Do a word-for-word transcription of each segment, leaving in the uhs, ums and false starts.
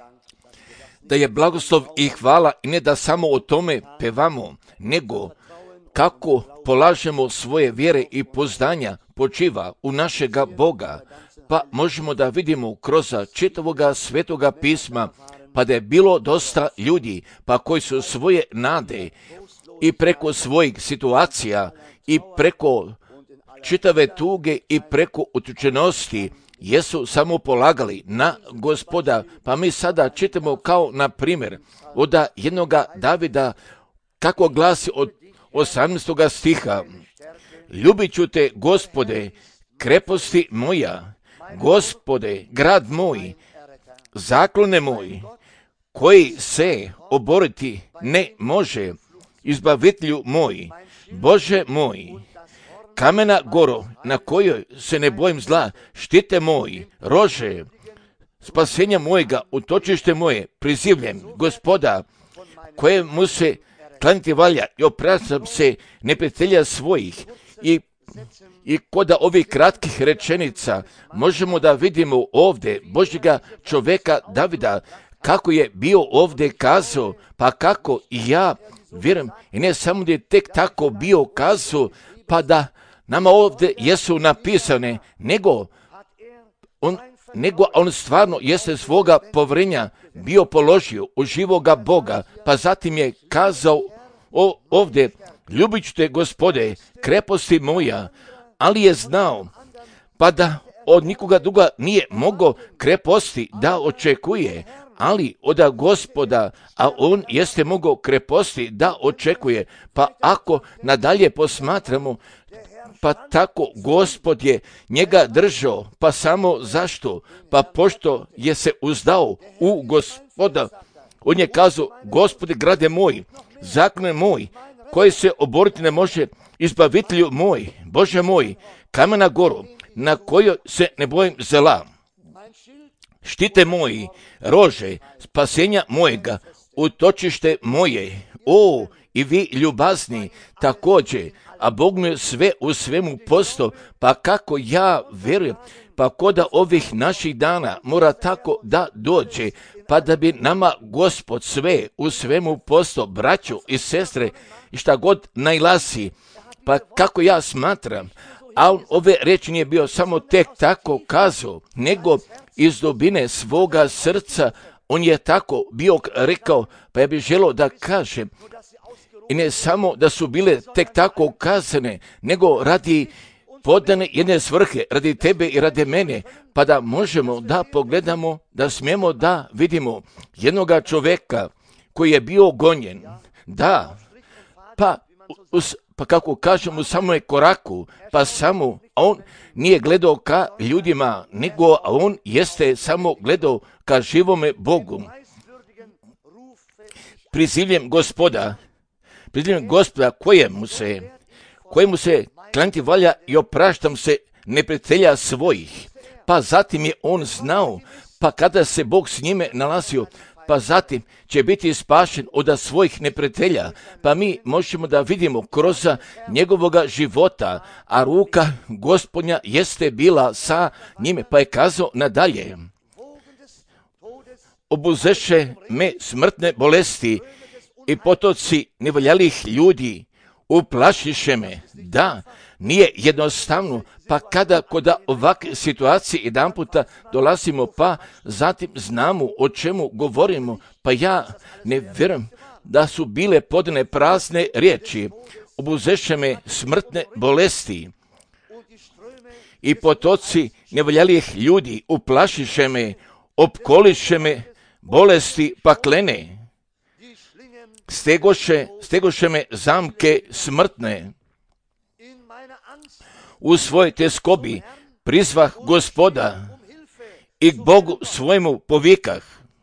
da je blagoslov i hvala i ne da samo o tome pevamo, nego kako polažemo svoje vjere i poznanja počiva u našega Boga, pa možemo da vidimo kroz čitavoga svetoga pisma, pa da je bilo dosta ljudi, pa koji su svoje nade i preko svojih situacija i preko čitave tuge i preko utučenosti jesu samo polagali na Gospoda. Pa mi sada čitamo kao na primjer od jednoga Davida kako glasi od osamnaestoga stiha: ljubit ću te, Gospode, kreposti moja, Gospode, grad moj, zaklone moj, koji se oboriti ne može, izbavitelju moj, Bože moj, kamena goro na kojoj se ne bojim zla, štite moj, rože, spasenja mojega, utočište moje, prizivljem Gospoda, kojemu se klanjati valja i opraštam se neprijatelja svojih. I, i kod ovih kratkih rečenica možemo da vidimo ovdje Božjega čovjeka Davida, kako je bio ovdje kazao, pa kako i ja vjerujem, i ne samo da je tek tako bio kazao, pa da nama ovdje jesu napisane, nego on, nego on stvarno jeste svoga povrenja bio položio u živoga Boga, pa zatim je kazao o, ovdje: ljubit ću te, Gospode, kreposti moja, ali je znao, pa da od nikoga druga nije mogao kreposti da očekuje, ali od Gospoda, a on jeste mogao kreposti da očekuje. Pa ako nadalje posmatramo, pa tako Gospod je njega držao, pa samo zašto? Pa pošto je se uzdao u Gospoda, on je kazao: Gospode, grade moj, zakon moj, koji se oboriti ne može, izbavitelju moj, Bože moj, kamena goru, na kojoj se ne bojim zla, štite moji, rože, spasenja mojega, utočište moje. O, i vi ljubazni također, a Bog mi sve u svemu posto, pa kako ja vjerujem, pa koda ovih naših dana mora tako da dođe, pa da bi nama Gospod sve u svemu posto, braćo i sestre, i šta god najlasi, pa kako ja smatram, a on ove reči nije bio samo tek tako kazao, nego iz dubine svoga srca on je tako bio rekao, pa ja bih želio da kažem, i ne samo da su bile tek tako kazane, nego radi podane jedne svrhe, radi tebe i radi mene, pa da možemo da pogledamo, da smijemo da vidimo jednoga čovjeka koji je bio gonjen, da, pa, us, pa kako kažemo, samo je koraku, pa samo, a on nije gledao ka ljudima, nego a on jeste samo gledao ka živome Bogu. Prizivljem Gospoda, prizivljem Gospoda kojemu se, kojemu se klanjati valja i opraštam se neprijatelja svojih. Pa zatim je on znao, pa kada se Bog s njime nalazio, pa zatim će biti spašen od svojih neprijatelja. Pa mi možemo da vidimo kroz njegovoga života, a ruka Gospodnja jeste bila sa njime, pa je kazao nadalje: obuzeše me smrtne bolesti i potoci nevoljalih ljudi, uplašiše me. Da, nije jednostavno, pa kada kod ovakve situacije jedan puta dolazimo, pa zatim znamo o čemu govorimo, pa ja ne vjerujem da su bile podane prazne riječi. Obuzeše me smrtne bolesti i potoci nevoljalih ljudi, uplašiše me, opkoliše me bolesti paklene. Stegoše, stegoše me zamke smrtne. U svojoj teskobi prizvah Gospoda i k Bogu svojemu povikah.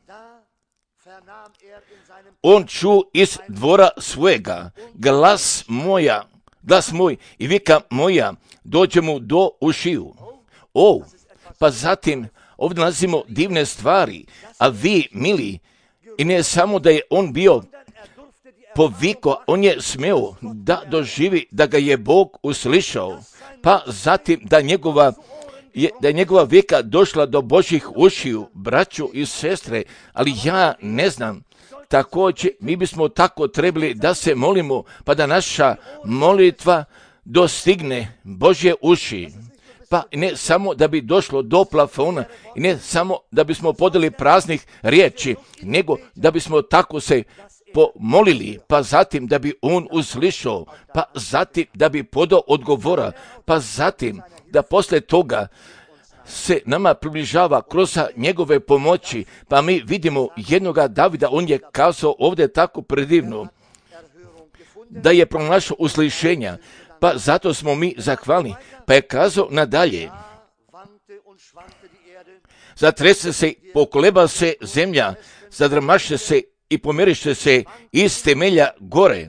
On ču iz dvora svojega glas moja, glas moj i vika moja dođe mu do ušiju. O, pa zatim ovdje nalazimo divne stvari, a vi, mili, i ne samo da je on bio poviko, on je smeo da doživi da ga je Bog uslišao, pa zatim da njegova je, da je njegova vijeka došla do Božjih ušiju, braću i sestre, ali ja ne znam. Također, mi bismo tako trebali da se molimo, pa da naša molitva dostigne Božje uši. Pa ne samo da bi došlo do plafona, i ne samo da bismo podali praznih riječi, nego da bismo tako se pomolili, pa zatim da bi on uslišao, pa zatim da bi podao odgovora, pa zatim da posle toga se nama približava kroz njegove pomoći, pa mi vidimo jednoga Davida, on je kazao ovdje tako predivno, da je pronašao uslišenja, pa zato smo mi zahvalni, pa je kazao nadalje, zatrese se, pokoleba se zemlja, zadrmaše se i pomiriše se iz temelja gore,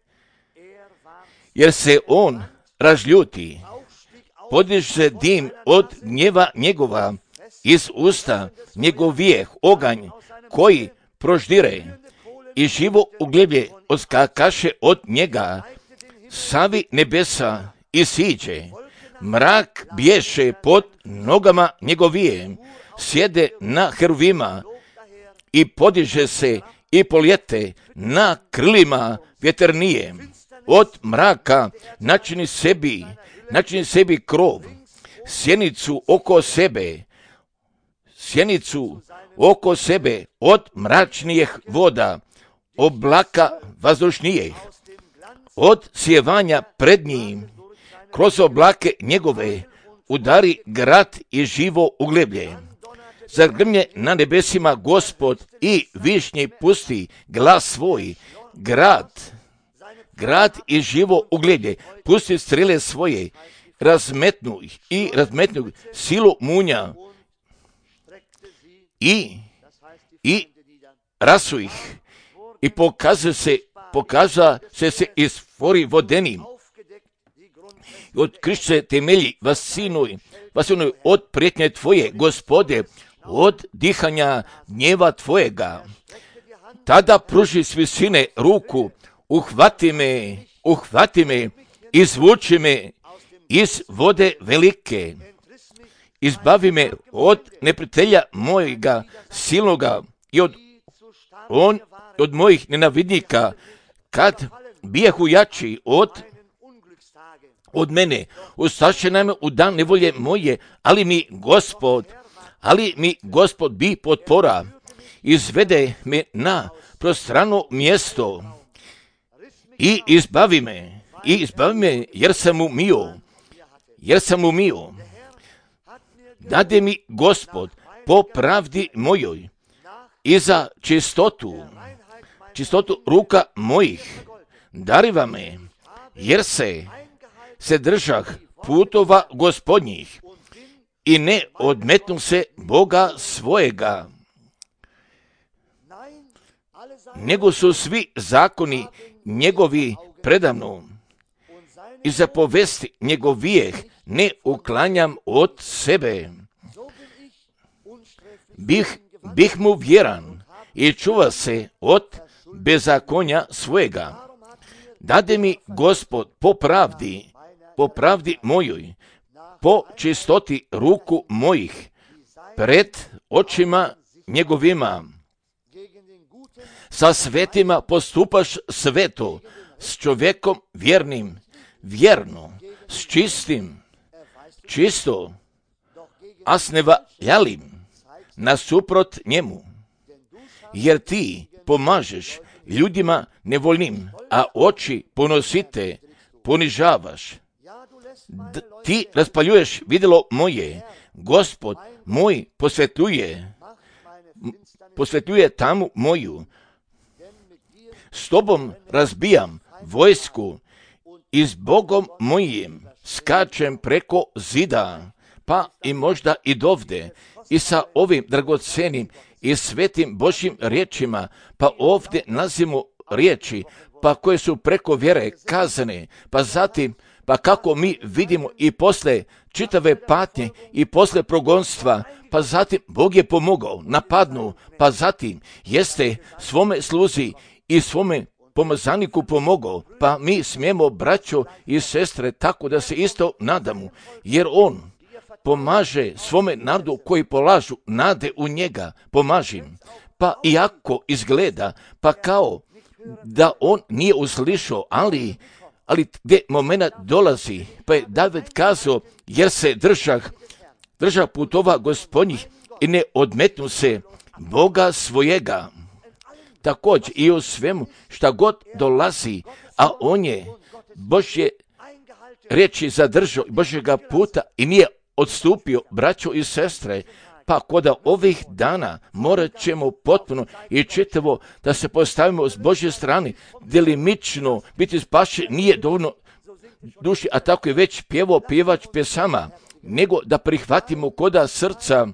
jer se on razljuti, podiže se dim od gnjeva njegova, iz usta njegovijeh oganj koji proždire i živo ugljeblje odskakaše od njega, savi nebesa i siđe, mrak bješe pod nogama njegovije, sjede na heruvima i podiže se i poljete na krilima vjeternije. Od mraka načini sebi, načini sebi krov, sjenicu oko sebe, sjenicu oko sebe od mračnijih voda, oblaka vazdušnijih, od sjevanja pred njim, kroz oblake njegove, udari grad i živo ugljeblje. Zagrmlje na nebesima Gospod i višnji pusti glas svoj, grad, grad i živo ugljeblje, pusti strele svoje, razmetnu i razmetnu silu munja i, i rasu ih i pokazuje se, pokaza se se iz fori vodenim. Od krišće temelji vasinuj, vasinuj od prijetnje tvoje, Gospode, od dihanja gnjeva tvojega. Tada pruži s visine ruku, uhvati me, uhvati me, izvuči me iz vode velike. Izbavi me od neprijatelja mojega silnoga i od, on, od mojih nenavidnika, kad bijahu jači od od mene, ustaše nam u dan nevolje moje, ali mi Gospod, ali mi Gospod bi potpora, izvede me na prostrano mjesto i izbavi me, i izbavi me jer sam umio, jer sam umio. Dade mi Gospod po pravdi mojoj i za čistotu, čistotu ruka mojih, dariva me, jer se se držah putova Gospodnjih i ne odmetnu se Boga svojega, nego su svi zakoni njegovi predamno i zapovesti njegovijeh ne uklanjam od sebe. Bih, bih mu vjeran i čuva se od bezakonja svojega. Dade mi Gospod po pravdi, po pravdi mojoj, po čistoti ruku mojih, pred očima njegovima. Sa svetima postupaš sveto, s čovjekom vjernim, vjerno, s čistim, čisto, a s nevaljalim, nasuprot njemu. Jer ti pomažeš ljudima nevoljnim, a oči ponosite ponižavaš. D- ti raspaljuješ vidjelo moje, Gospod moj posvetljuje, posvetljuje tamu moju. S tobom razbijam vojsku i s Bogom mojim skačem preko zida, pa i možda i dovde, i sa ovim dragocenim i svetim Božjim riječima, pa ovdje nalazimo riječi, pa koje su preko vjere kazane, pa zatim, pa kako mi vidimo i posle čitave patnje i posle progonstva, pa zatim Bog je pomogao, napadnu, pa zatim jeste svome sluzi i svome pomazaniku pomogao, pa mi smijemo, braćo i sestre, tako da se isto nadamo, jer on, pomaže svome narodu koji polažu nade u njega, pomaži im. Pa iako izgleda, pa kao da on nije uslišao, ali, ali gdje moment dolazi, pa je David kazao, jer se držah, držah putova gospodnjih i ne odmetnu se Boga svojega. Također i u svemu šta god dolazi, a on je Božje riječi zadržao Božjega puta i nije odstupio, braćo i sestre, pa kod ovih dana morat ćemo potpuno i čitavo da se postavimo s Božje strane, delimično biti spašen nije dovoljno duši, a tako je već pjevao pjevač pjesama, nego da prihvatimo koda srca,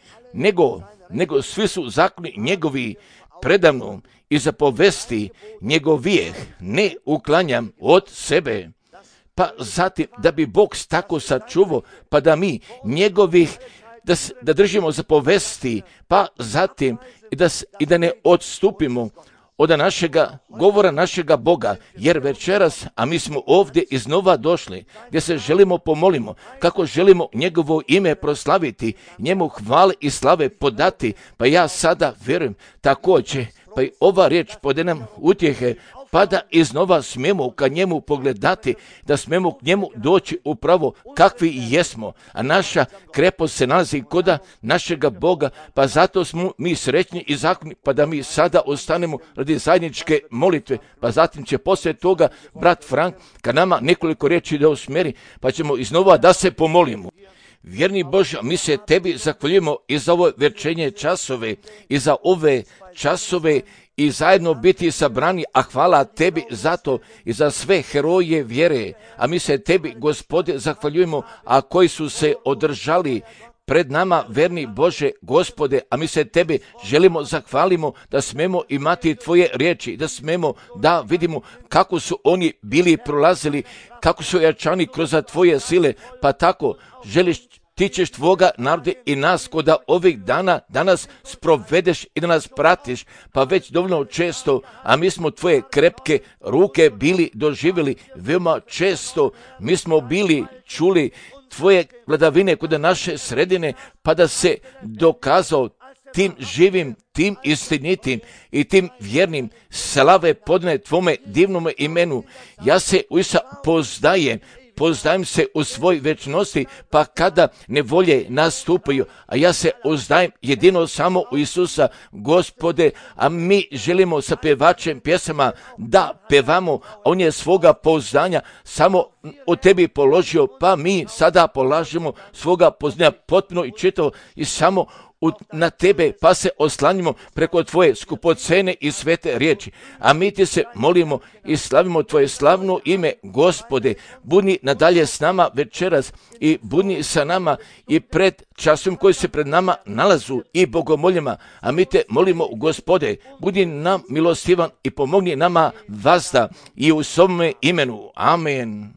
nego, nego svi su zakoni njegovi predavno i zapovesti njegov vijeh ne uklanjam od sebe. Pa zatim da bi Bog tako sačuvao, pa da mi njegovih, da, da držimo zapovesti, pa zatim i da, i da ne odstupimo od našega govora našega Boga, jer večeras, a mi smo ovdje iznova došli, gdje se želimo pomolimo, kako želimo njegovo ime proslaviti, njemu hvale i slave podati, pa ja sada vjerujem također, pa i ova riječ pode nam utjehe, pa da iznova smijemo ka njemu pogledati, da smijemo k njemu doći upravo kakvi jesmo, a naša krepost se nalazi koda našega Boga, pa zato smo mi srećni i zakoni, pa da mi sada ostanemo radi zajedničke molitve, pa zatim će poslije toga brat Frank ka nama nekoliko riječi da usmjeri, pa ćemo iznova da se pomolimo. Vjerni Bože, mi se tebi zahvaljujemo i za ove večernje časove, i za ove časove i zajedno biti sabrani, a hvala tebi za to i za sve heroje vjere, a mi se tebi, Gospode, zahvaljujemo, a koji su se održali pred nama, verni Bože, Gospode, a mi se tebi želimo zahvalimo da smemo imati tvoje riječi, da smemo da vidimo kako su oni bili prolazili, kako su jačani kroz tvoje sile, pa tako želiš ti ćeš tvoga naroda i nas koda ovih dana danas sprovedeš i da nas pratiš, pa već dovoljno često, a mi smo tvoje krepke ruke bili doživjeli, veoma često mi smo bili čuli tvoje vladavine kod naše sredine, pa da se dokazao tim živim, tim istinitim i tim vjernim slave podne tvome divnome imenu. Ja se u Isa poznajem, Pozdajem se u svoj večnosti, pa kada nevolje nastupaju, a ja se uzdajem jedino samo u Isusa, Gospode, a mi želimo sa pevačem pjesama da pevamo, a on je svoga pouzdanja samo u tebi položio, pa mi sada polažemo svoga poznanja potpuno i čitavo i samo U, na tebe, pa se oslanjimo preko tvoje skupocene i svete riječi. A mi ti se molimo i slavimo tvoje slavno ime, Gospode. Budi nadalje s nama večeras i budi sa nama i pred časom koji se pred nama nalazu i bogomoljima. A mi te molimo, Gospode, budi nam milostivan i pomogni nama vazda i u svome imenu. Amen.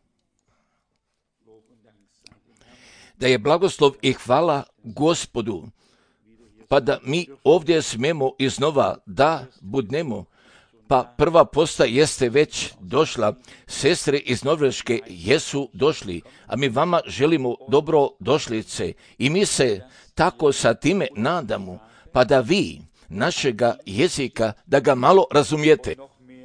Da je blagoslov i hvala Gospodu, pa da mi ovdje smemo iznova da budnemo, pa prva posta jeste već došla, sestre iz Norveške jesu došli, a mi vama želimo dobro došlice i mi se tako sa time nadamo, pa da vi našega jezika, da ga malo razumijete.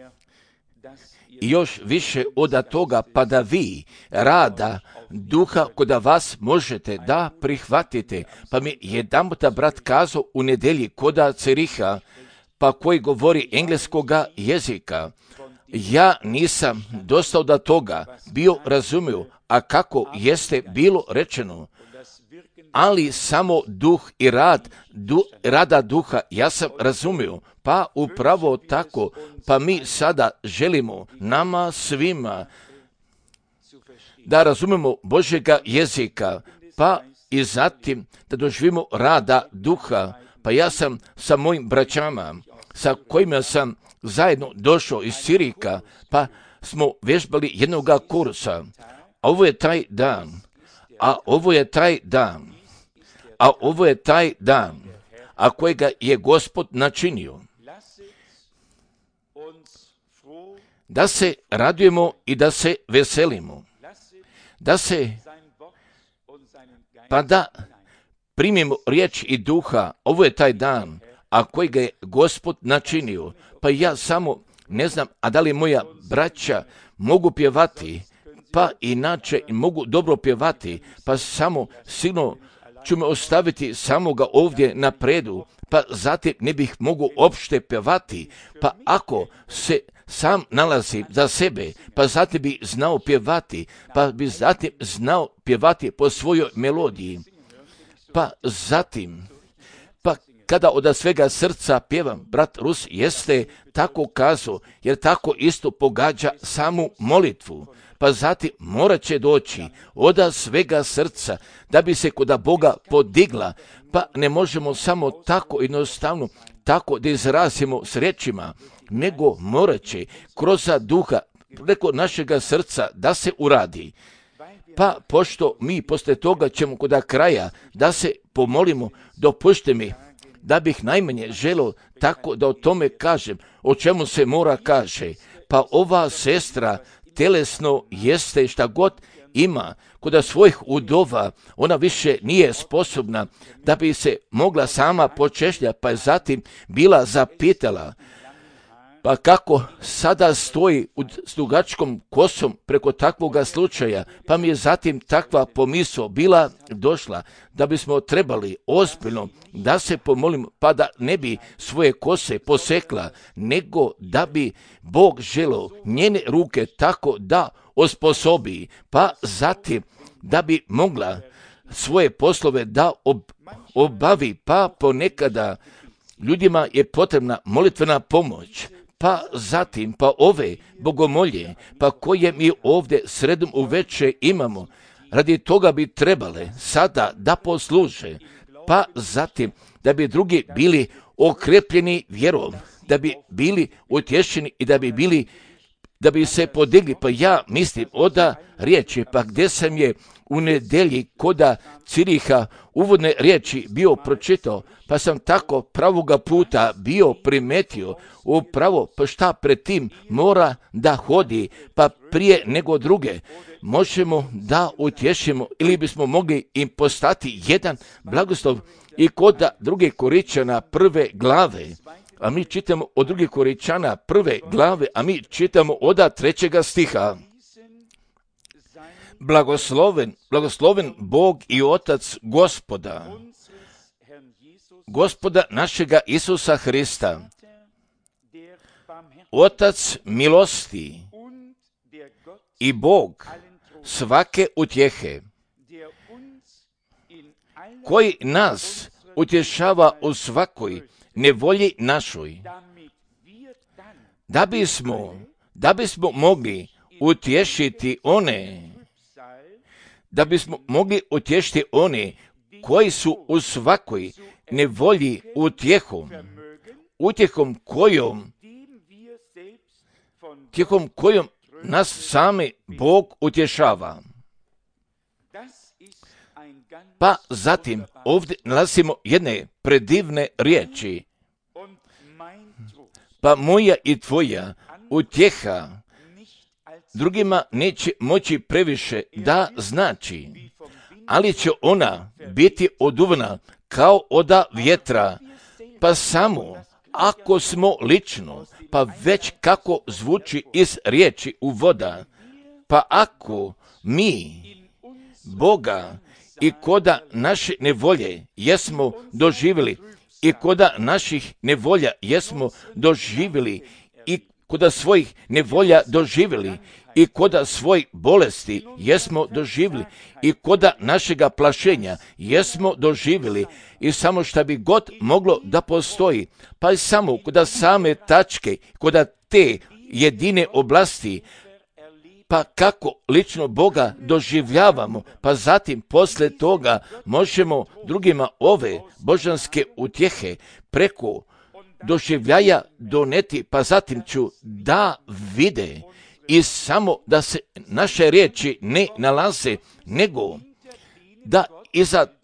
I još više od toga, pa da vi rada duha koda vas možete da prihvatite. Pa mi jedan puta brat kazao u nedelji koda Ceriha, pa koji govori engleskoga jezika. Ja nisam dosta od toga bio razumio, a kako jeste bilo rečeno, ali samo duh i rad, du, rada duha, ja sam razumio, pa upravo tako, pa mi sada želimo nama svima da razumemo Božjega jezika, pa i zatim da doživimo rada duha, pa ja sam sa mojim braćama, sa kojima sam zajedno došao iz Sirika, pa smo vježbali jednoga kursa, a ovo je taj dan, a ovo je taj dan, a ovo je taj dan, a kojega je Gospod načinio. Da se radujemo i da se veselimo, da se pa da primimo riječ i duha. Ovo je taj dan, a koji ga je Gospod načinio. Pa ja samo ne znam, a da li moja braća mogu pjevati, pa inače mogu dobro pjevati, pa samo sigurno ću me ostaviti samoga ovdje na predu, pa zatim ne bih mogu opšte pjevati, pa ako se sam nalazi za sebe, pa zatim bi znao pjevati, pa bi zatim znao pjevati po svojoj melodiji, pa zatim, pa kada od svega srca pjevam, brat Rus jeste tako kazao, jer tako isto pogađa samu molitvu. Pa zatim morat će doći od svega srca da bi se kod Boga podigla, pa ne možemo samo tako jednostavno, tako da izrazimo s riječima, nego morat će kroz duha preko našega srca da se uradi. Pa pošto mi posle toga ćemo kod kraja da se pomolimo, dopušte mi da bih najmanje želio tako da o tome kažem, o čemu se mora kaže. Pa ova sestra telesno jeste šta god ima, kod svojih udova, ona više nije sposobna da bi se mogla sama počešlja, pa je zatim bila zapitala, pa kako sada stoji s dugačkom kosom preko takvoga slučaja, pa mi je zatim takva pomisao bila došla da bismo trebali ozbiljno da se pomolimo, pa da ne bi svoje kose posekla, nego da bi Bog želeo njene ruke tako da osposobi, pa zatim da bi mogla svoje poslove da ob- obavi, pa ponekada ljudima je potrebna molitvena pomoć. Pa zatim, pa ove bogomolje, pa koje mi ovdje sredom uveče imamo, radi toga bi trebale sada da posluže, pa zatim da bi drugi bili okrepljeni vjerom, da bi bili utješeni i da bi bili, da bi se podigli. Pa ja mislim oda riječi, pa gdje sam je u nedelji koda Ciriha uvodne riječi bio pročitao, pa sam tako pravoga puta bio primetio upravo pa šta pred tim mora da hodi, pa prije nego druge možemo da utješimo ili bismo mogli im postati jedan blagoslov i kod druge Koričana prve glave. A mi čitamo od druge Koričana prve glave, a mi čitamo od trećega stiha. Blagosloven, blagosloven Bog i Otac Gospoda, Gospoda našega Isusa Hrista, Otac milosti i Bog svake utjehe, koji nas utješava u svakoj nevolji našoj, da bismo, da bismo mogli utješiti one, da bismo mogli utješiti one koji su u svakoj nevolji utjehom, utjehom kojom, utjehom kojom nas sami Bog utješava. Pa zatim ovdje nalazimo jedne predivne riječi. Pa moja i tvoja utjeha drugima neće moći previše da znači, ali će ona biti oduvana kao oda vjetra, pa samo ako smo lično, pa već kako zvuči iz riječi u voda, pa ako mi Boga i koda naše nevolje jesmo doživjeli, i koda naših nevolja jesmo doživjeli, i koda svojih nevolja doživjeli, i koda svojih bolesti jesmo doživjeli, i koda našega plašenja jesmo doživjeli, i samo šta bi god moglo da postoji, pa i samo koda same tačke, koda te jedine oblasti, pa kako lično Boga doživljavamo, pa zatim posle toga možemo drugima ove božanske utjehe preko doživljaja doneti, pa zatim ću da vide i samo da se naše riječi ne nalaze, nego da iza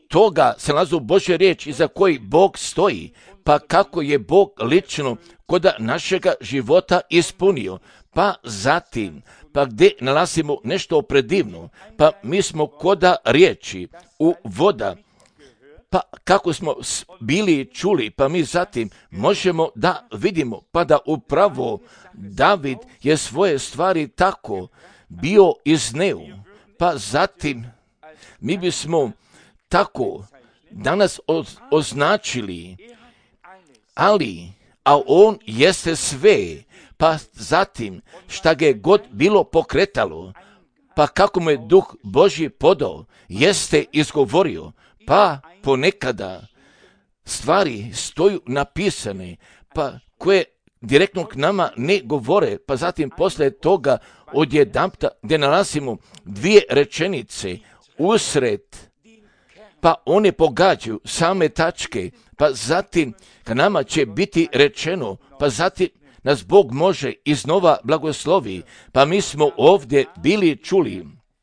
toga se nalazi u Božje riječi iza koji Bog stoji, pa kako je Bog lično kod našega života ispunio, pa zatim, pa gdje nalazimo nešto predivno, pa mi smo koda riječi u voda, pa kako smo bili čuli, pa mi zatim možemo da vidimo, pa da upravo David je svoje stvari tako bio izneo, pa zatim mi bismo tako danas označili, ali, a on jeste sve, pa zatim šta ga je god bilo pokretalo, pa kako mu je Duh Božji podao, jeste izgovorio, pa ponekada stvari stoju napisane, pa koje direktno k nama ne govore, pa zatim posle toga odjedanput gdje nalazimo dvije rečenice usred, pa one pogađaju same tačke, pa zatim k nama će biti rečeno, pa zatim nas Bog može iznova blagoslovi, pa mi smo ovdje bili čuli.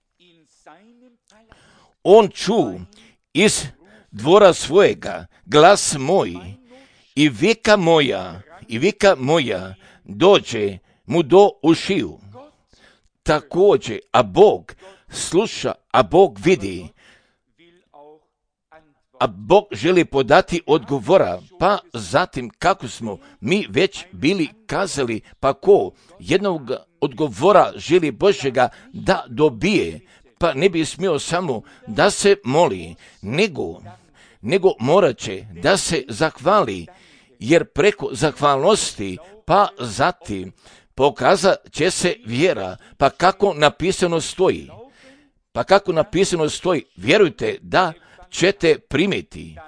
On ču iz dvora svojega glas moj i vika moja, i vika moja dođe mu do ušiju. Također, a Bog sluša, a Bog vidi, a Bog želi podati odgovora, pa zatim kako smo mi već bili kazali, pa ko jednog odgovora želi Božjega da dobije, pa ne bi smio samo da se moli, nego, nego morat će da se zahvali, jer preko zahvalnosti, pa zatim pokazat će se vjera, pa kako napisano stoji, pa kako napisano stoji, vjerujte da ćete primiti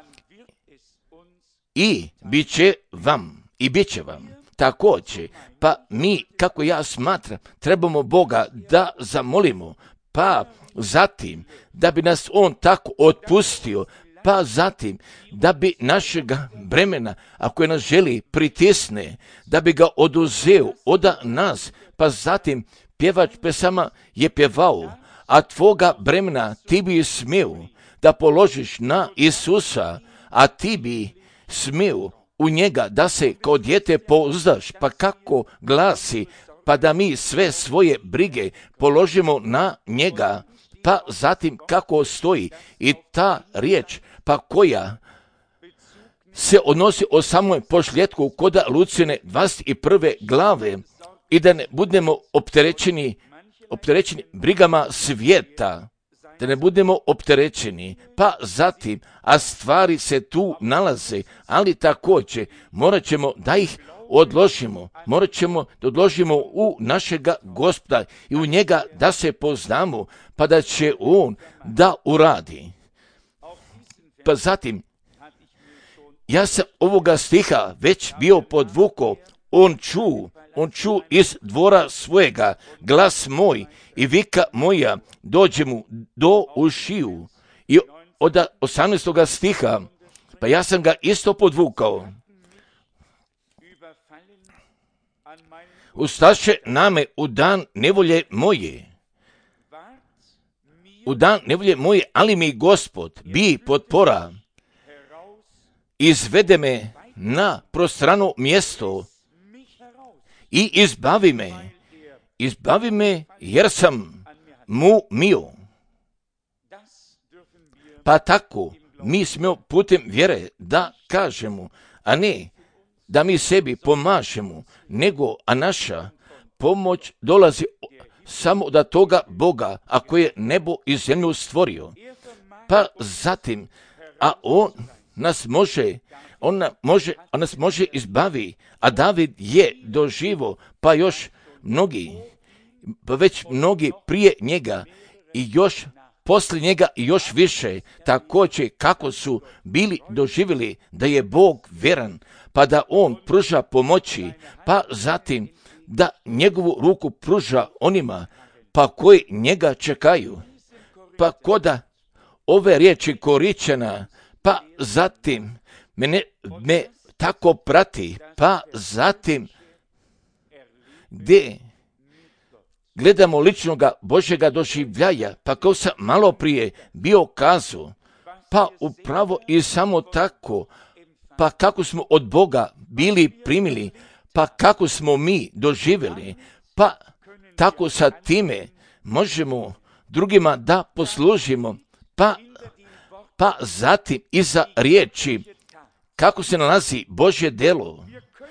i bit će vam, i bit će vam. Također, pa mi, kako ja smatram, trebamo Boga da zamolimo, pa zatim da bi nas On tako otpustio, pa zatim da bi našega bremena, ako je nas želi pritisne, da bi ga oduzeo od nas, pa zatim pjevač pesama je pjevao, a tvoga bremena ti bi smio da položiš na Isusa, a ti bi smio u njega da se kao dijete pouzdaš, pa kako glasi, pa da mi sve svoje brige položimo na njega, pa zatim kako stoji i ta riječ, pa koja se odnosi o samom pošljetku koda Lucine dvadeset prve glave, i da ne budemo opterećeni, opterećeni brigama svijeta, da ne budemo opterećeni, pa zatim, a stvari se tu nalaze, ali također morat ćemo da ih odložimo, morat ćemo da odložimo u našega Gospoda i u njega da se poznamo, pa da će On da uradi. Pa zatim, ja sam ovoga stiha već bio podvukao, on ču, on ču iz dvora svojega glas moj i vika moja dođe mu do ušiju. I od osamnaestog stiha, pa ja sam ga isto podvukao. Ustaše name u dan nevolje moje, u dan nevolje moje, ali mi Gospod bi potpora, izvede me na prostrano mjesto i izbavi me, izbavi me jer sam mu mio. Pa tako mi smo putem vjere da kažemo, a ne da mi sebi pomažemo, nego a naša pomoć dolazi samo od toga Boga, ako je nebo i zemlju stvorio. Pa zatim, a On nas može, on može, on nas može izbavi, a David je doživo, pa još mnogi, pa već mnogi prije njega i još poslije njega i još više, također kako su bili doživjeli da je Bog vjeran, pa da On pruža pomoći, pa zatim da njegovu ruku pruža onima, pa koji njega čekaju. Pa koda ove riječi Koričana, pa zatim mene, me tako prati, pa zatim gdje gledamo ličnoga Božjega doživljaja, pa kao sam malo prije bio kazao, Pa upravo i samo tako, pa kako smo od Boga bili primili, pa kako smo mi doživjeli, pa tako sa time možemo drugima da poslužimo, pa, pa zatim iza riječi kako se nalazi Božje delo.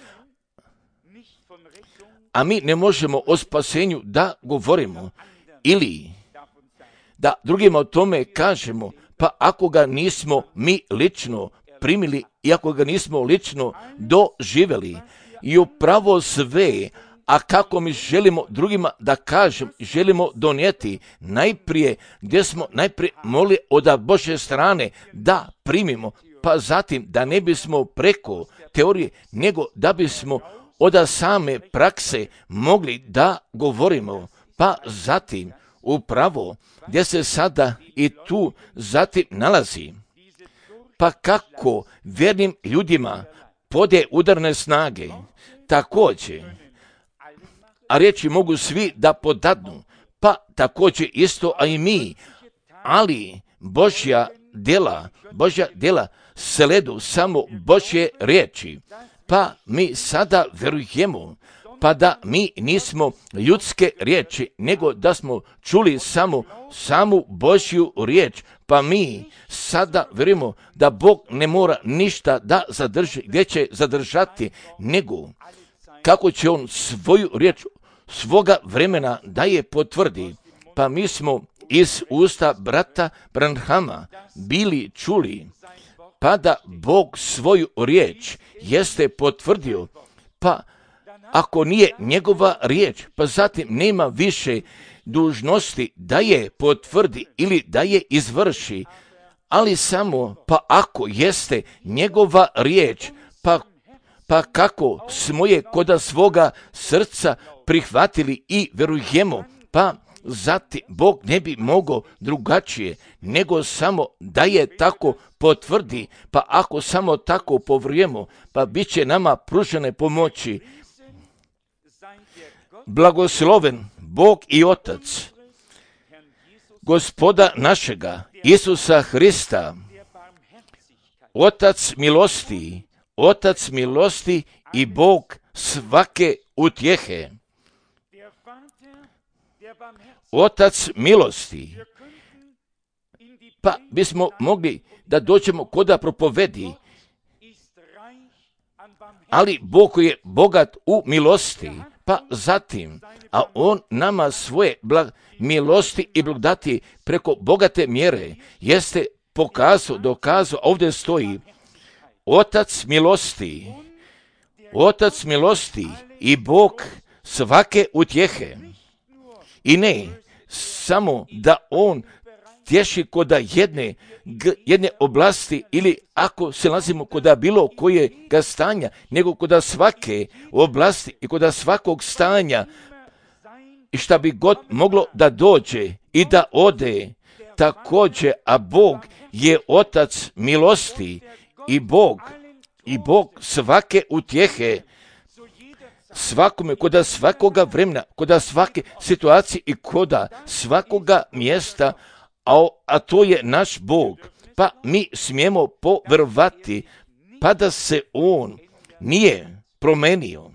A mi ne možemo o spasenju da govorimo ili da drugima o tome kažemo, pa ako ga nismo mi lično primili i ako ga nismo lično doživjeli i upravo sve, a kako mi želimo drugima da kažem, želimo donijeti najprije gdje smo najprije molili od Božje strane da primimo, pa zatim da ne bismo preko teorije, nego da bismo od same prakse mogli da govorimo, pa zatim upravo gdje se sada i tu zatim nalazi. Pa kako vjernim ljudima pode udarne snage, također, a riječi mogu svi da podadnu, pa također isto, a i mi, ali Božja djela, Božja djela sledu samo Božje riječi, pa mi sada vjerujemo, pa da mi nismo ljudske riječi, nego da smo čuli samo samu Božju riječ, pa mi sada vjerujemo da Bog ne mora ništa da zadrži, gdje će zadržati, nego kako će On svoju riječ svoga vremena da je potvrdi. Pa mi smo iz usta brata Branhama bili čuli, pa da Bog svoju riječ jeste potvrdio, pa ako nije njegova riječ, pa zatim nema više dužnosti da je potvrdi ili da je izvrši, ali samo pa ako jeste njegova riječ, pa, pa kako smo je koda svoga srca prihvatili i vjerujemo, pa zatim Bog ne bi mogao drugačije, nego samo da je tako potvrdi, pa ako samo tako povjerujemo, pa bit će nama pružene pomoći. Blagosloven Bog i Otac, Gospoda našega Isusa Hrista, Otac milosti, Otac milosti i Bog svake utjehe. Otac milosti, pa bismo mogli da dođemo koda propovedi, ali Bog je bogat u milosti, pa zatim, a On nama svoje blag, milosti i blagodati preko bogate mjere jeste pokazao, dokazao, ovdje stoji Otac milosti, Otac milosti i Bog svake utjehe. I ne samo da On tješi koda jedne, jedne oblasti ili ako se nalazimo koda bilo koje ga stanja, nego koda svake oblasti i koda svakog stanja i šta bi god moglo da dođe i da ode, također, a Bog je Otac milosti i Bog, i Bog svake utjehe, svakome, koda svakoga vremena, koda svake situacije i koda svakoga mjesta, a, a to je naš Bog, pa mi smijemo povjerovati, pa da se On nije promenio.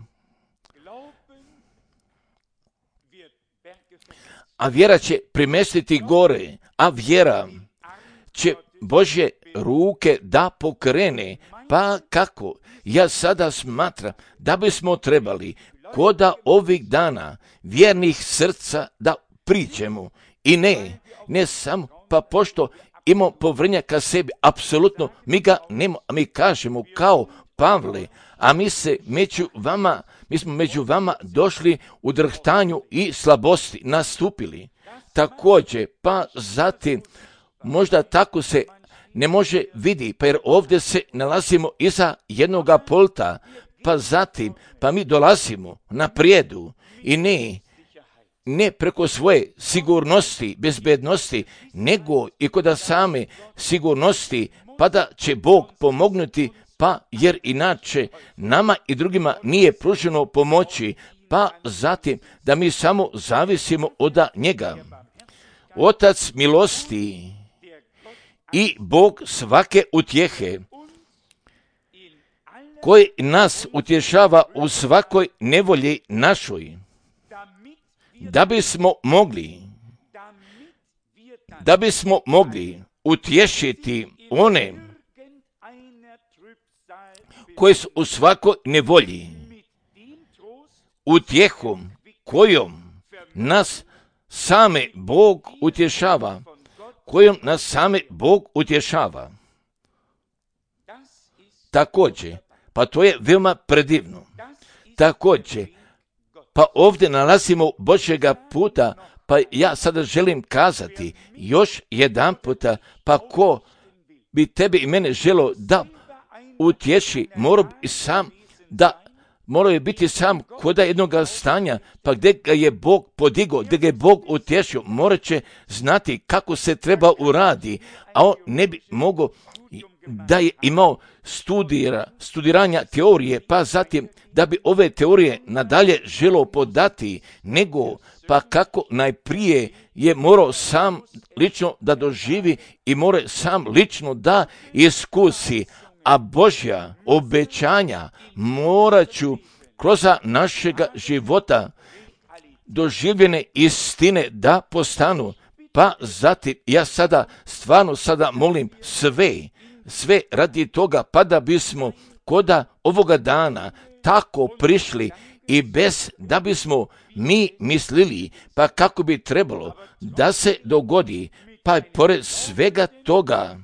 A vjera će primestiti gore, a vjera će Božje ruke da pokrene. Pa kako? Ja sada smatram da bismo trebali koda ovih dana vjernih srca da pričemo. I ne, ne samo, pa pošto imamo povjerenja ka sebi, apsolutno mi ga nema, a mi kažemo kao Pavle, a mi se među vama, mi smo među vama došli u drhtanju i slabosti, nastupili. Također, pa zatim, možda tako se ne može vidi, pa jer ovdje se nalazimo iza jednoga polta, pa zatim, pa mi dolazimo na prijedu i ne, ne preko svoje sigurnosti, bezbednosti, nego i kod same sigurnosti, pa da će Bog pomognuti, pa jer inače nama i drugima nije pruženo pomoći, pa zatim da mi samo zavisimo od njega. Otac milosti i Bog svake utjehe, koji nas utješava u svakoj nevolji našoj, da bismo mogli, da bismo mogli utješiti one koji su u svakoj nevolji, utjehom kojom nas same Bog utješava, kojom nas same Bog utješava. Također, pa to je veoma predivno. Također, pa ovdje nalazimo Božjega puta, pa ja sada želim kazati još jedan puta, pa ko bi tebe i mene želo da utješi, mora bi sam da moraju biti sam koda jednoga stanja, pa gdje ga je Bog podigao, gdje ga je Bog utješio, morat će znati kako se treba uradi, a on ne bi mogao da je imao studira, studiranja teorije, pa zatim da bi ove teorije nadalje želo podati, nego pa kako najprije je morao sam lično da doživi i mora sam lično da iskusi, a Božja obećanja morat ću kroz našega života doživljene istine da postanu. Pa zatim ja sada stvarno sada molim sve, sve radi toga, pa da bismo koda ovoga dana tako prišli i bez da bismo mi mislili pa kako bi trebalo da se dogodi, pa pored svega toga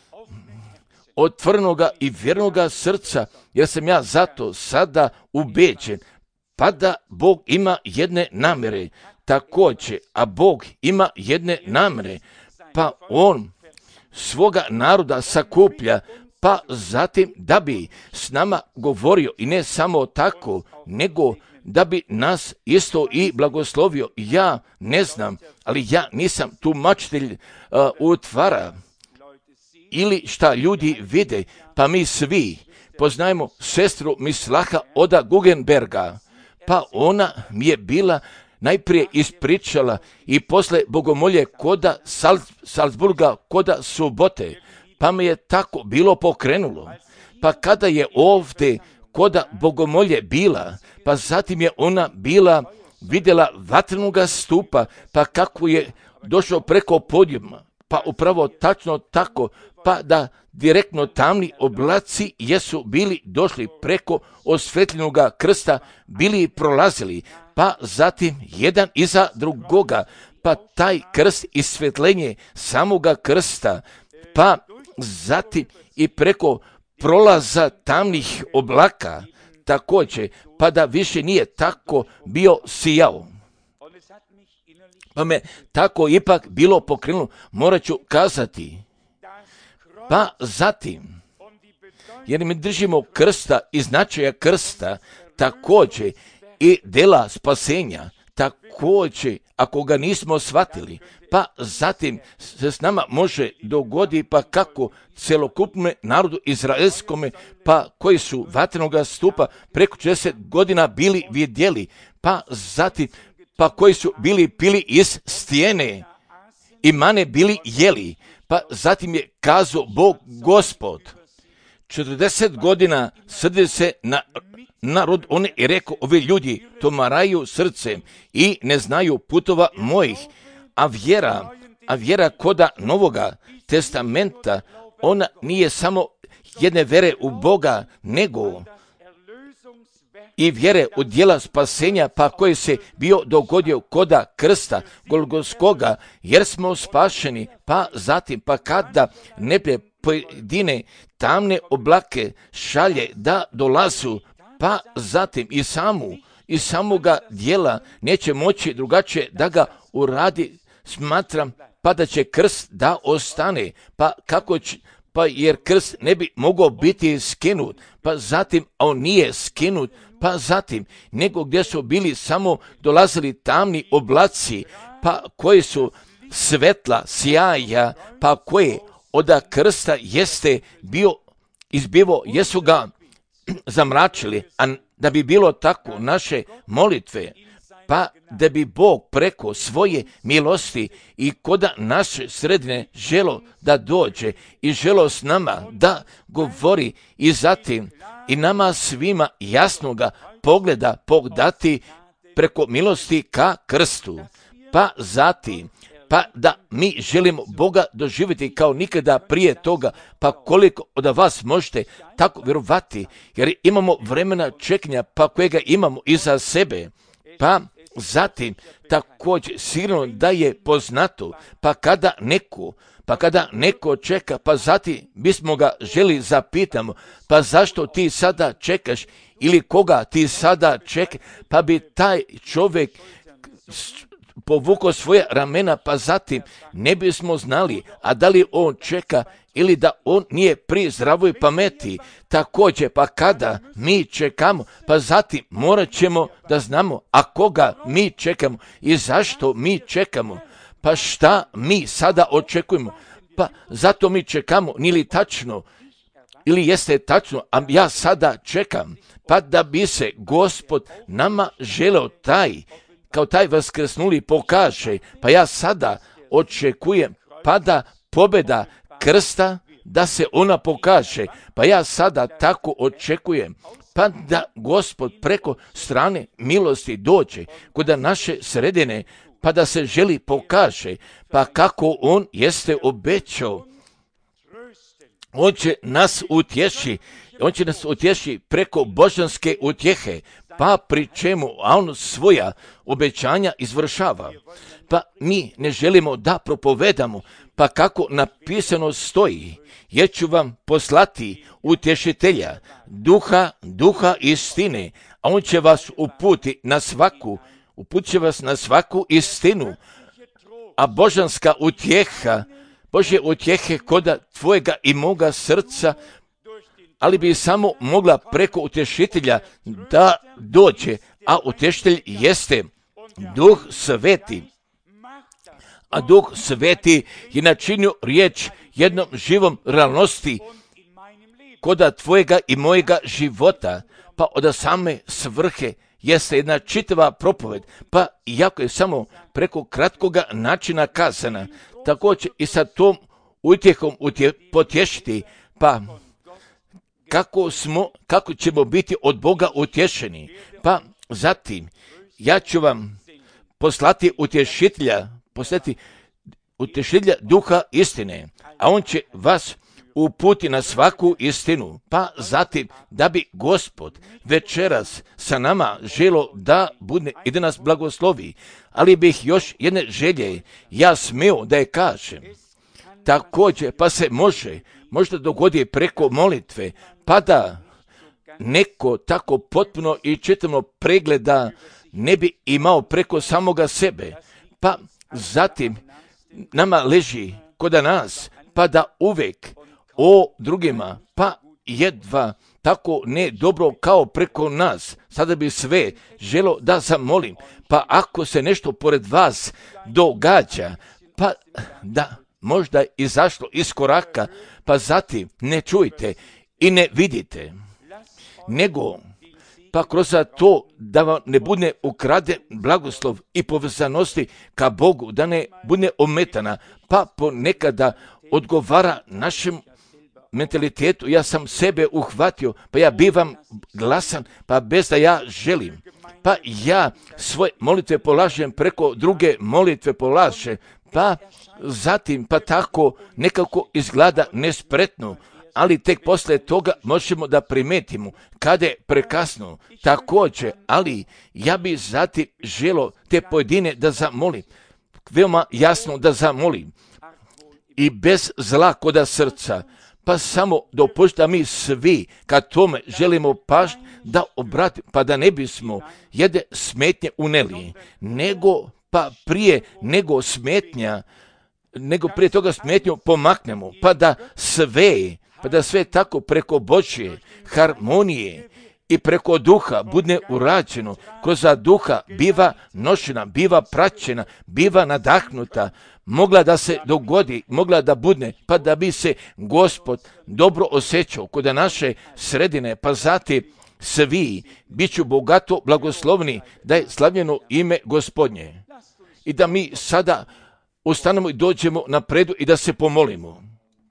otvorenoga i vjernoga srca, jer sam ja zato sada ubeđen, pa da Bog ima jedne namjere, također, a Bog ima jedne namjere, pa On svoga naroda sakuplja, pa zatim da bi s nama govorio i ne samo tako, nego da bi nas isto i blagoslovio. Ja ne znam, ali ja nisam tumačitelj uh, utvara ili šta ljudi vide, pa mi svi poznajemo sestru Mislaha Oda Guggenberga, pa ona mi je bila najprije ispričala i posle bogomolje koda Sal, Salzburga, koda subote, pa me je tako bilo pokrenulo. Pa kada je ovdje koda bogomolje bila, pa zatim je ona bila vidjela vatrenoga stupa, pa kako je došao preko podijuma, pa upravo tačno tako, pa da direktno tamni oblaci jesu bili došli preko osvetljenoga krsta, bili prolazili, pa zatim jedan iza drugoga, pa taj krst i svetlenje samoga krsta, pa zatim i preko prolaza tamnih oblaka, također, pa da više nije tako bio sijao. Pa me tako ipak bilo pokrenulo, morat ću kazati. Pa zatim, jer mi držimo krsta i značaja krsta, također i dela spasenja, također ako ga nismo shvatili, pa zatim se s nama može dogoditi pa kako celokupnom narodu izraelskome, pa koji su vatrenoga stupa preko četrdeset godina bili vidjeli, pa zatim pa koji su bili pili iz stijene i mane bili jeli, pa zatim je kazao Bog Gospod, četrdeset godina srdi se na narod, on je rekao, ovi ljudi tomaraju srcem i ne znaju putova mojih, a vjera, a vjera koda Novoga testamenta, ona nije samo jedne vere u Boga, nego i vjere u djela spasenja, pa koji se bio dogodio koda krsta Golgotskoga, jer smo spašeni, pa zatim, pa kada neplje pojedine tamne oblake šalje da dolazu, pa zatim i samu, i samoga djela neće moći drugačije da ga uradi, smatram, pa da će krst da ostane, pa kako će, pa jer krst ne bi mogao biti skinut, pa zatim, a on nije skinut, pa zatim, nego gdje su bili samo dolazili tamni oblaci, pa koji su svetla, sjaja, pa koje od krsta jeste bio izbivo, jesu ga zamračili, a da bi bilo tako naše molitve, pa da bi Bog preko svoje milosti i kod naše sredine želo da dođe i želo s nama da govori i zatim i nama svima jasnoga pogleda pogledati preko milosti ka krstu, pa zatim pa da mi želimo Boga doživjeti kao nikada prije toga, pa koliko od vas možete tako vjerovati, jer imamo vremena čekanja, pa kojega imamo iza sebe, pa zatim također sigurno da je poznato, pa kada neko, pa kada neko čeka, pa zatim bismo ga želi zapitamo, pa zašto ti sada čekaš ili koga ti sada čeka, pa bi taj čovjek povukao svoje ramena, pa zatim ne bismo znali, a da li on čeka ili da on nije pri zdravoj pameti. Također, pa kada mi čekamo, pa zatim morat ćemo da znamo, a koga mi čekamo i zašto mi čekamo, pa šta mi sada očekujemo, pa zato mi čekamo, nije li tačno, ili jeste tačno, a ja sada čekam, pa da bi se Gospod nama želeo taj, kao taj vaskrsnuli pokaže, pa ja sada očekujem, pa da pobjeda krsta, da se ona pokaže, pa ja sada tako očekujem, pa da Gospod preko strane milosti dođe kod naše sredine, pa da se želi pokaže, pa kako on jeste obećao. On će nas utješi, on će nas utješi preko božanske utjehe, pa pri čemu, a on svoja obećanja izvršava. Pa mi ne želimo da propovedamo, pa kako napisano stoji, jer ću vam poslati utješitelja, duha, duha istine, a on će vas uputi na svaku, uput će vas na svaku istinu, a božanska utjeha, Božje utjehe koda tvojega i moga srca, ali bi samo mogla preko utješitelja da dođe, a utješitelj jeste Duh Sveti. A Duh Sveti je načinio riječ jednom živom realnosti koda tvojega i mojega života, pa od same svrhe jeste jedna čitava propoved, pa iako je samo preko kratkoga načina kazana, također i sa tom utjehom utje, potješiti, pa kako smo, kako ćemo biti od Boga utješeni, pa zatim ja ću vam poslati utješitelja, poslati utješitelja duha istine, a on će vas uputi na svaku istinu, pa zatim da bi Gospod večeras sa nama želo da bude i da nas blagoslovi, ali bih još jedne želje ja smeo da je kažem. Također, pa se može, možda dogodi preko molitve, pa da neko tako potpuno i čitavno pregleda ne bi imao preko samoga sebe, pa zatim nama leži kod nas, pa da uvijek o drugima, pa jedva tako ne dobro kao preko nas. Sada bi sve želo da zamolim, pa ako se nešto pored vas događa, pa da možda izašlo iz koraka, pa zatim ne čujte i ne vidite, nego pa kroz to da vam ne bude ukrade blagoslov i povezanosti ka Bogu, da ne bude ometana, pa ponekada odgovara našem mentalitetu, ja sam sebe uhvatio, pa ja bivam glasan, pa bez da ja želim, pa ja svoje molitve polažem preko druge molitve polaže, pa zatim pa tako nekako izgleda nespretno, ali tek poslije toga možemo da primetimo kada je prekasno. Također, ali ja bi zatim želo te pojedine da zamolim, veoma jasno da zamolim i bez zla koda srca, pa samo dopušta mi svi kad tome želimo pažnju da obratimo, pa da ne bismo jedne smetnje uneli, nego pa prije nego smetnja, nego prije toga smetnju pomaknemo, pa da sve, pa da sve tako preko Božje harmonije i preko duha bude urađeno, kroz duha biva nošena, biva praćena, biva nadahnuta, mogla da se dogodi, mogla da bude, pa da bi se Gospod dobro osjećao kod naše sredine, pa zatim svi bit ću bogato blagoslovni, da je slavljeno ime Gospodnje. I da mi sada ustanemo i dođemo napredu i da se pomolimo.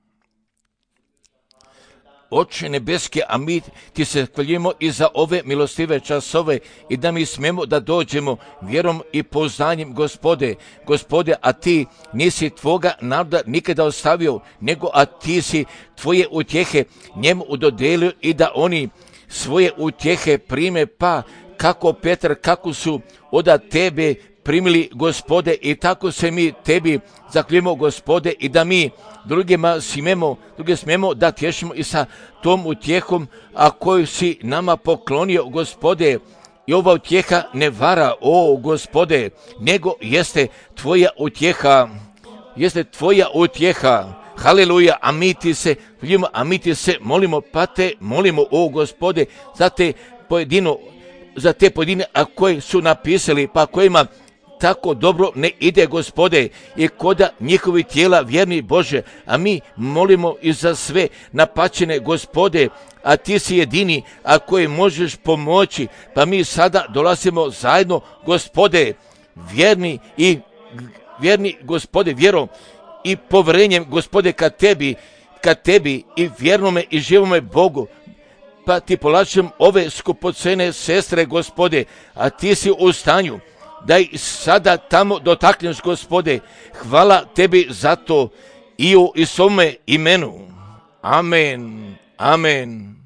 Oče nebeske, a mi ti se hvaljujemo i za ove milostive časove i da mi smemo da dođemo vjerom i poznanjem, Gospode. Gospode, a ti nisi tvoga naroda nikada ostavio, nego a ti si tvoje utjehe njemu udodelio i da oni svoje utjehe prime, pa kako Petar, kako su od tebe primili, Gospode, i tako se mi tebi zahvaljujemo, Gospode, i da mi drugima smemo, druge smemo da tješimo i sa tom utjehom, a koju si nama poklonio, Gospode. I ova utjeha ne vara, o Gospode, nego jeste tvoja utjeha, jeste tvoja utjeha. Haleluja, a mi ti se, a mi ti se molimo, pa te molimo, o Gospode, za te pojedino, za te pojedine, a koje su napisali, pa kojima tako dobro ne ide, Gospode, i koda njihovi tijela vjerni, Bože, a mi molimo i za sve napačene, Gospode, a ti si jedini, a koji možeš pomoći, pa mi sada dolazimo zajedno, Gospode, vjerni i vjerni, Gospode, vjerom i povjerenjem, Gospode, ka tebi, ka tebi i vjernome i živome Bogu. Pa ti polažem ove skupocene sestre, Gospode, a ti si u stanju da ih sada tamo dotakneš, Gospode. Hvala tebi za to i u Isome imenu. Amen. Amen.